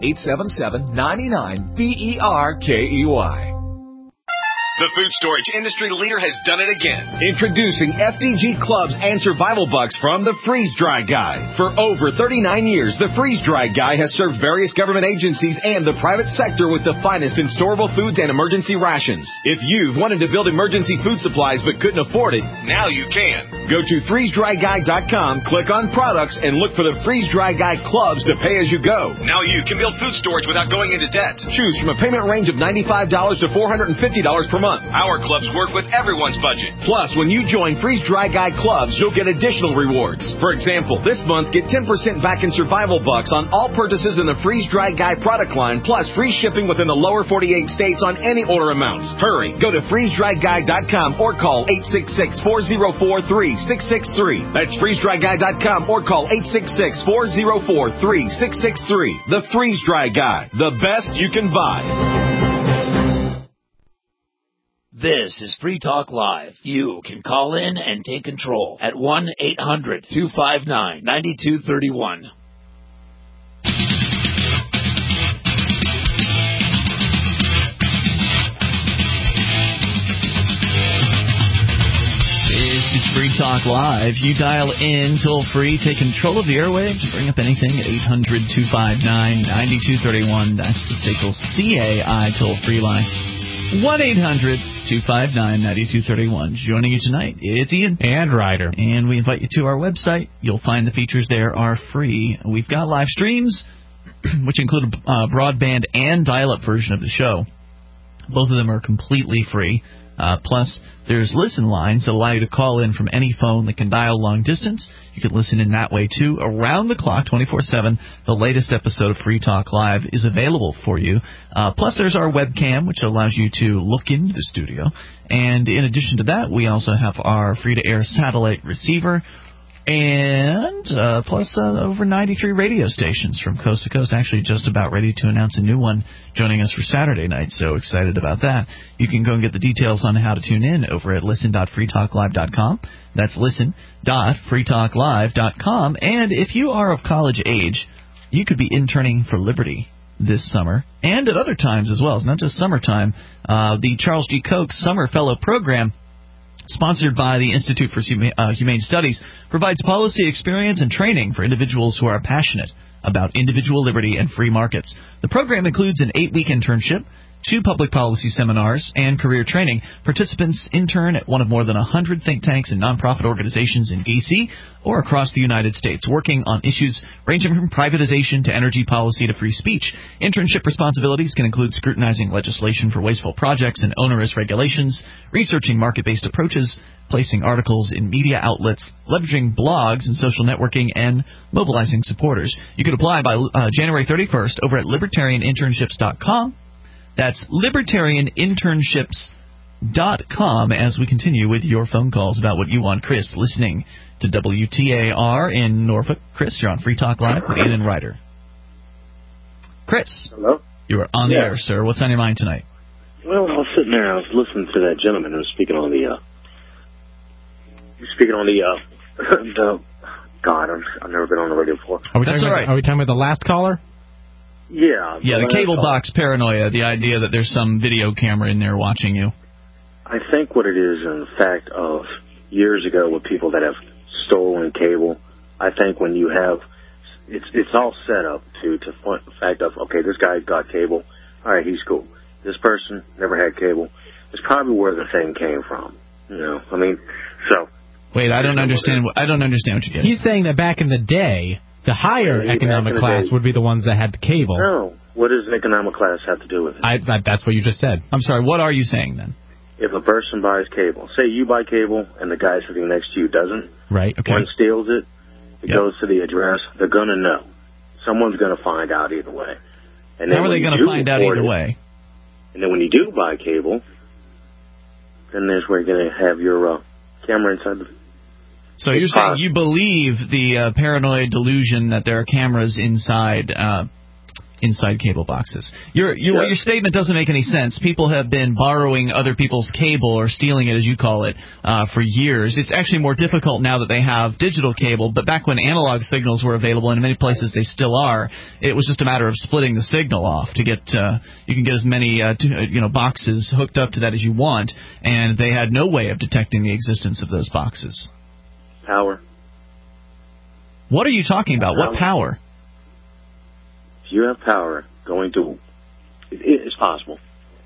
Speaker 19: 1-877-99-BERKEY.
Speaker 4: The food storage industry leader has done it again. Introducing FDG Clubs and Survival Bucks from the Freeze Dry Guy. For over 39 years, the Freeze Dry Guy has served various government agencies and the private sector with the finest in storable foods and emergency rations. If you've wanted to build emergency food supplies but couldn't afford it, now you can. Go to freezedryguy.com, click on products, and look for the Freeze Dry Guy Clubs to pay as you go. Now you can build food storage without going into debt. Choose from a payment range of $95 to $450 per month. Our clubs work with everyone's budget. Plus, when you join Freeze Dry Guy Clubs, you'll get additional rewards. For example, this month, get 10% back in Survival Bucks on all purchases in the Freeze Dry Guy product line, plus free shipping within the lower 48 states on any order amount. Hurry, go to freezedryguy.com or call 866-404-3663. That's freezedryguy.com or call 866-404-3663. The Freeze Dry Guy, the best you can buy.
Speaker 7: This is Free Talk Live. You can call in and take control at 1-800-259-9231.
Speaker 1: This is Free Talk Live. You dial in toll free, take control of the airwaves, bring up anything at 800-259-9231. That's the SACL CAI toll free line. 1-800-259-9231. Joining you tonight, it's Ian.
Speaker 2: And Ryder.
Speaker 1: And we invite you to our website. You'll find the features there are free. We've got live streams, which include a broadband and dial-up version of the show. Both of them are completely free. Plus, there's listen lines that allow you to call in from any phone that can dial long distance. You can listen in that way, too. Around the clock, 24/7, the latest episode of Free Talk Live is available for you. Plus, there's our webcam, which allows you to look into the studio. And in addition to that, we also have our free-to-air satellite receiver. And plus over 93 radio stations from coast to coast. Actually, just about ready to announce a new one joining us for Saturday night. So excited about that. You can go and get the details on how to tune in over at listen.freetalklive.com. That's listen.freetalklive.com. And if you are of college age, you could be interning for Liberty this summer and at other times as well. It's not just summertime. The Charles G. Koch Summer Fellow Program, sponsored by the Institute for Humane Studies, provides policy experience and training for individuals who are passionate about individual liberty and free markets. The program includes an 8-week internship, 2 public policy seminars, and career training. Participants intern at one of more than 100 think tanks and nonprofit organizations in D.C. or across the United States, working on issues ranging from privatization to energy policy to free speech. Internship responsibilities can include scrutinizing legislation for wasteful projects and onerous regulations, researching market-based approaches, placing articles in media outlets, leveraging blogs and social networking, and mobilizing supporters. You can apply by January 31st over at libertarianinternships.com. That's libertarianinternships.com as we continue with your phone calls about what you want. Chris, listening to WTAR in Norfolk. Chris, you're on Free Talk Live with Ian and Ryder. Chris.
Speaker 20: Hello?
Speaker 1: You are on the air, sir. What's on your mind tonight?
Speaker 20: Well, I was sitting there, I was listening to that gentleman who was speaking on the God, I've never been on the radio before.
Speaker 2: Are we talking about the last caller?
Speaker 20: Yeah.
Speaker 1: Yeah, the cable box paranoia, the idea that there's some video camera in there watching you.
Speaker 20: I think what it is, in fact, of years ago with people that have stolen cable, I think when you have, it's all set up to the fact of, okay, this guy got cable, all right, he's cool. This person never had cable. It's probably where the thing came from. You know, I mean, so.
Speaker 1: Wait, I don't understand what you're getting.
Speaker 2: He's saying that back in the day, the higher economic class would be the ones that had the cable.
Speaker 20: No. What does the economic class have to do with it?
Speaker 2: That's what you just said.
Speaker 1: I'm sorry, what are you saying then?
Speaker 20: If a person buys cable, say you buy cable and the guy sitting next to you doesn't.
Speaker 2: Right, okay.
Speaker 20: One steals it, it goes to the address, they're going to know. Someone's going to find out either way. And then
Speaker 1: how are they going to find out either way?
Speaker 20: And then when you do buy cable, then there's where you're going to have your camera inside the...
Speaker 1: So you're saying you believe the paranoid delusion that there are cameras inside cable boxes. Your statement doesn't make any sense. People have been borrowing other people's cable, or stealing it as you call it, for years. It's actually more difficult now that they have digital cable, but back when analog signals were available, and in many places they still are, it was just a matter of splitting the signal off to get you can get as many boxes hooked up to that as you want, and they had no way of detecting the existence of those boxes.
Speaker 20: Power.
Speaker 1: What are you talking about? What power?
Speaker 20: If you have power it's possible.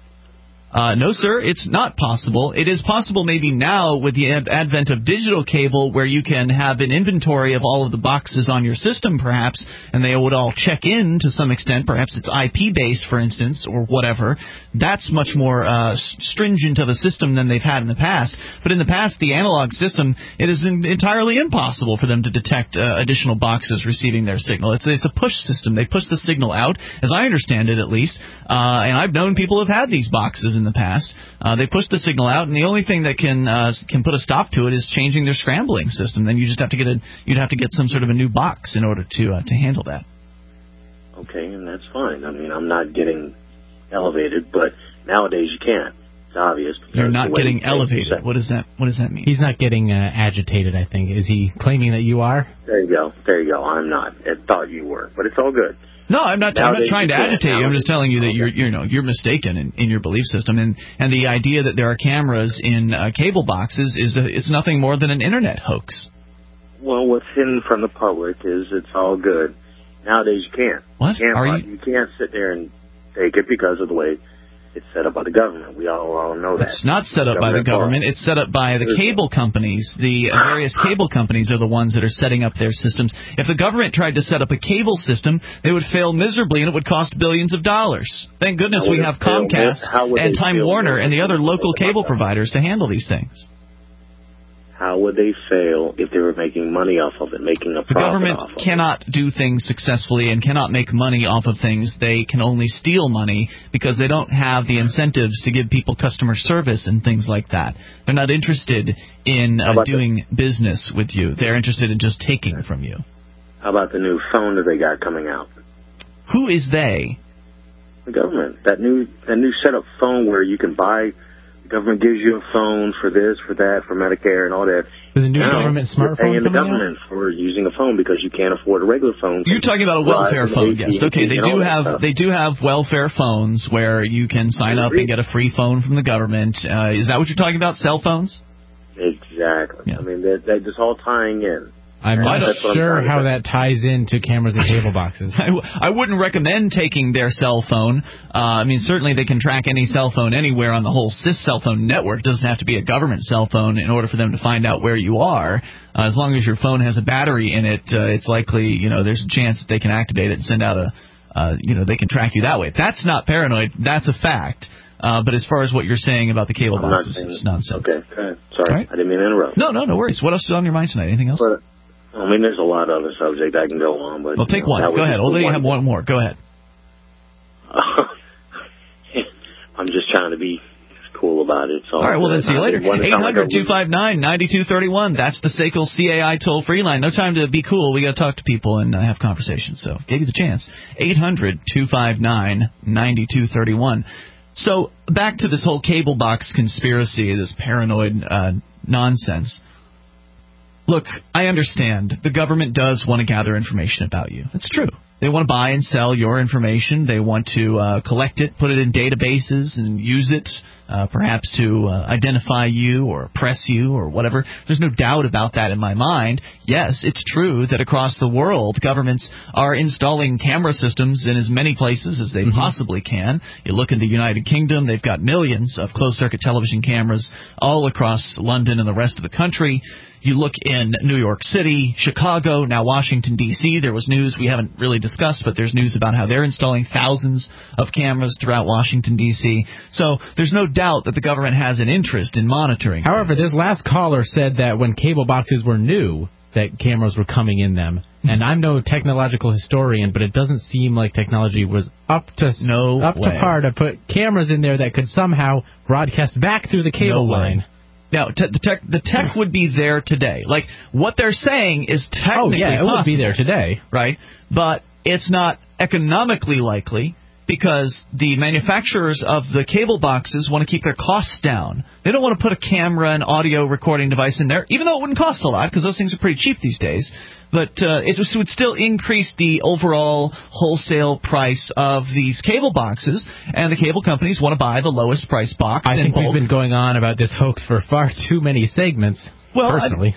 Speaker 1: No, sir, it's not possible. It is possible maybe now with the advent of digital cable, where you can have an inventory of all of the boxes on your system, perhaps, and they would all check in to some extent. Perhaps it's IP-based, for instance, or whatever. That's much more stringent of a system than they've had in the past. But in the past, the analog system, it is entirely impossible for them to detect additional boxes receiving their signal. It's a push system. They push the signal out, as I understand it at least, and I've known people who've had these boxes in the past. They push the signal out, and the only thing that can put a stop to it is changing their scrambling system. Then you just have to get some sort of a new box in order to handle that.
Speaker 20: Okay, and that's fine. I mean, I'm not getting elevated, but nowadays you can't. It's obvious.
Speaker 1: You're not getting elevated. What does that mean?
Speaker 2: He's not getting agitated, I think. Is he claiming that you are?
Speaker 20: There you go. I'm not. I thought you were, but it's all good.
Speaker 1: No, I'm not trying to agitate you. I'm just telling you that you're mistaken in your belief system, and the idea that there are cameras in cable boxes is nothing more than an internet hoax.
Speaker 20: Well, what's hidden from the public is it's all good. Nowadays you can't.
Speaker 1: What?
Speaker 20: You can't sit there and take it because of the way it's set up by the government. We all know that.
Speaker 1: It's not set up by the government. It's set up by the cable companies. The various cable companies are the ones that are setting up their systems. If the government tried to set up a cable system, they would fail miserably, and it would cost billions of dollars. Thank goodness we have Comcast and Time Warner and the other local cable providers to handle these things.
Speaker 20: How would they fail if they were making money off of it, making a profit off of it?
Speaker 1: The government cannot do things successfully and cannot make money off of things. They can only steal money because they don't have the incentives to give people customer service and things like that. They're not interested in doing business with you. They're interested in just taking from you.
Speaker 20: How about the new phone that they got coming out?
Speaker 1: Who is they?
Speaker 20: The government. That new set-up phone where you can buy... Government gives you a phone for this, for that, for Medicare and all that.
Speaker 2: There's a new government smartphone
Speaker 20: paying the government for using a phone because you can't afford a regular phone.
Speaker 1: You're talking about a welfare phone, yes. Okay, they do have welfare phones where you can sign up and get a free phone from the government. Is that what you're talking about, cell phones?
Speaker 20: Exactly. Yeah. I mean, they're just all tying in.
Speaker 2: I'm not sure how that ties into cameras and cable boxes.
Speaker 1: I wouldn't recommend taking their cell phone. I mean, certainly they can track any cell phone anywhere on the whole cell phone network. It doesn't have to be a government cell phone in order for them to find out where you are. As long as your phone has a battery in it, it's likely, there's a chance that they can activate it and send out they can track you that way. That's not paranoid. That's a fact. But as far as what you're saying about the cable boxes, it's nonsense.
Speaker 20: Okay. Sorry. Right. I didn't mean to interrupt.
Speaker 1: No worries. What else is on your mind tonight? Anything else?
Speaker 20: I mean, there's a lot of other subjects I can go on, but...
Speaker 1: Well, take one. Go ahead. Although you have one more. Go ahead.
Speaker 20: I'm just trying to be cool about it.
Speaker 1: All right, well, then see you later. 800-259-9231. That's the SACL CAI toll-free line. No time to be cool. We got to talk to people and have conversations. So, gave you the chance. 800-259-9231. So, back to this whole cable box conspiracy, this paranoid nonsense. Look, I understand. The government does want to gather information about you. It's true. They want to buy and sell your information. They want to collect it, put it in databases, and use it, perhaps to identify you or oppress you or whatever. There's no doubt about that in my mind. Yes, it's true that across the world, governments are installing camera systems in as many places as they possibly can. You look in the United Kingdom, they've got millions of closed-circuit television cameras all across London and the rest of the country. You look in New York City, Chicago, now Washington, D.C. There was news we haven't really discussed, but there's news about how they're installing thousands of cameras throughout Washington, D.C. So there's no doubt that the government has an interest in monitoring.
Speaker 2: However, this last caller said that when cable boxes were new, that cameras were coming in them. And I'm no technological historian, but it doesn't seem like technology was up to par to put cameras in there that could somehow broadcast back through the cable line.
Speaker 1: Now, the tech would be there today. Like, what they're saying is technically
Speaker 2: it
Speaker 1: possible,
Speaker 2: would be there today.
Speaker 1: Right? But it's not economically likely because the manufacturers of the cable boxes want to keep their costs down. They don't want to put a camera and audio recording device in there, even though it wouldn't cost a lot because those things are pretty cheap these days. But it would still increase the overall wholesale price of these cable boxes, and the cable companies want to buy the lowest price box.
Speaker 2: I think we've been going on about this hoax for far too many segments.
Speaker 1: Well,
Speaker 2: personally,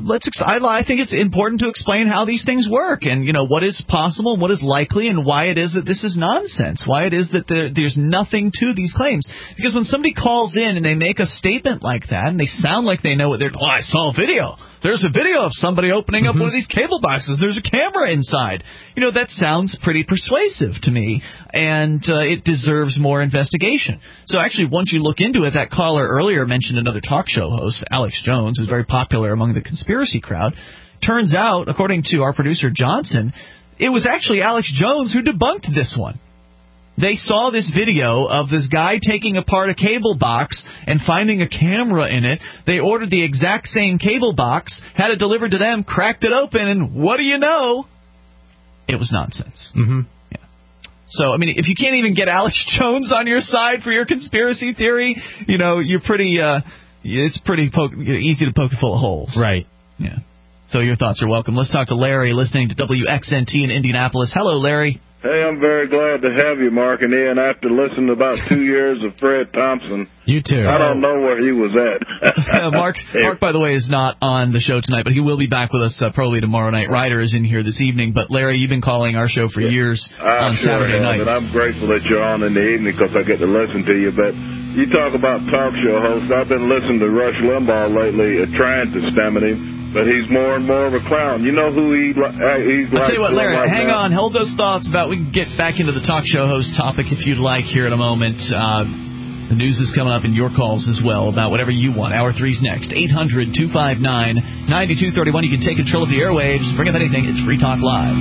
Speaker 1: I think it's important to explain how these things work, and what is possible, and what is likely, and why it is that this is nonsense. Why it is that there's nothing to these claims. Because when somebody calls in and they make a statement like that, and they sound like they know what they're. I saw a video. There's a video of somebody opening up one of these cable boxes. There's a camera inside. That sounds pretty persuasive to me, and it deserves more investigation. So actually, once you look into it, that caller earlier mentioned another talk show host, Alex Jones, who's very popular among the conspiracy crowd. Turns out, according to our producer Johnson, it was actually Alex Jones who debunked this one. They saw this video of this guy taking apart a cable box and finding a camera in it. They ordered the exact same cable box, had it delivered to them, cracked it open, and what do you know? It was nonsense.
Speaker 2: Mm-hmm.
Speaker 1: Yeah. So, I mean, if you can't even get Alex Jones on your side for your conspiracy theory, you're pretty, it's pretty easy to poke it full of holes.
Speaker 2: Right.
Speaker 1: Yeah. So your thoughts are welcome. Let's talk to Larry, listening to WXNT in Indianapolis. Hello, Larry.
Speaker 21: Hey, I'm very glad to have you, Mark and Ian, after listening to about 2 years of Fred Thompson.
Speaker 2: You too.
Speaker 21: I don't know where he was at.
Speaker 1: Mark, by the way, is not on the show tonight, but he will be back with us probably tomorrow night. Ryder is in here this evening. But, Larry, you've been calling our show for years on Saturday nights.
Speaker 21: And I'm grateful that you're on in the evening because I get to listen to you. But you talk about talk show hosts. I've been listening to Rush Limbaugh lately, trying to stammer him. But he's more and more of a clown. You know who he's like?
Speaker 1: I'll tell you what, Larry, hang on. Hold those thoughts about. We can get back into the talk show host topic if you'd like here in a moment. The news is coming up in your calls as well about whatever you want. Hour 3's next. 800-259-9231. You can take control of the airwaves. Bring up anything. It's Free Talk Live.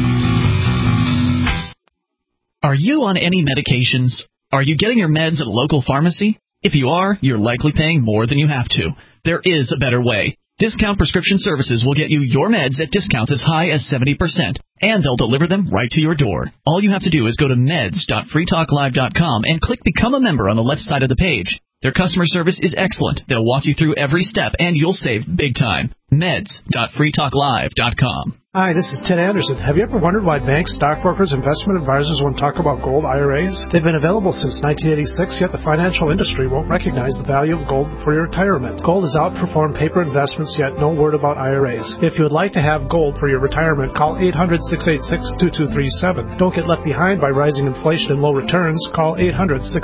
Speaker 1: Are you on any medications? Are you getting your meds at a local pharmacy? If you are, you're likely paying more than you have to. There is a better way. Discount Prescription Services will get you your meds at discounts as high as 70%, and they'll deliver them right to your door. All you have to do is go to meds.freetalklive.com and click Become a Member on the left side of the page. Their customer service is excellent. They'll walk you through every step, and you'll save big time. Meds.freetalklive.com.
Speaker 22: Hi, this is Ted Anderson. Have you ever wondered why banks, stockbrokers, investment advisors won't talk about gold IRAs? They've been available since 1986, yet the financial industry won't recognize the value of gold for your retirement. Gold has outperformed paper investments, yet no word about IRAs. If you would like to have gold for your retirement, call 800-686-2237. Don't get left behind by rising inflation and low returns. Call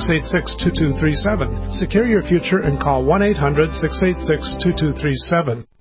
Speaker 22: 800-686-2237. Secure your future and call 1-800-686-2237.